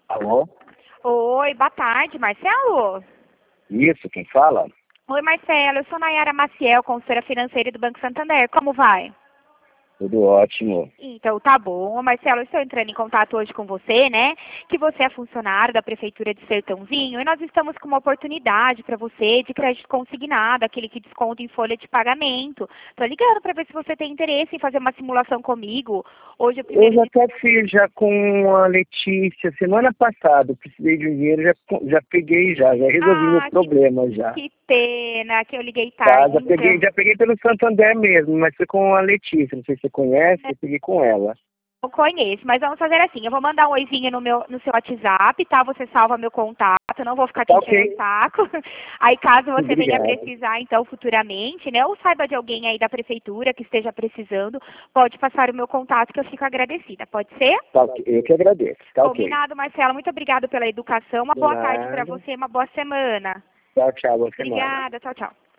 Alô? Oi, boa tarde, Marcelo. Isso, quem fala? Oi, Marcelo, eu sou Nayara Maciel, consultora financeira do Banco Santander. Como vai? Tudo ótimo. Então, tá bom. Ô, Marcelo, eu estou entrando em contato hoje com você, né? Que você é funcionário da Prefeitura de Sertãozinho e nós estamos com uma oportunidade para você de crédito consignado, aquele que desconta em folha de pagamento. Tô ligando para ver se você tem interesse em fazer uma simulação comigo. Hoje é o Eu primeiro já de... até fiz já com a Letícia semana passada. Eu precisei de um dinheiro, já peguei já resolvi meu Ah, problema já. que pena que eu liguei Tá, tarde, então. já peguei pelo Santander mesmo, mas foi com a Letícia. Não sei se você conhece, eu peguei com ela. Eu conheço, mas vamos fazer assim, eu vou mandar um oizinho no seu WhatsApp, tá? Você salva meu contato, eu não vou ficar te Tá enchendo o ok. saco. Aí caso você venha Obrigado. precisar, então, futuramente, né? Ou saiba de alguém aí da prefeitura que esteja precisando, pode passar o meu contato que eu fico agradecida, pode ser? Tá ok. Eu que agradeço. Tá ok. Combinado, Marcela. Muito obrigada pela educação. Uma De boa tarde para nada. você, uma boa semana. Tchau, tchau. Boa semana. Obrigada, tchau, tchau.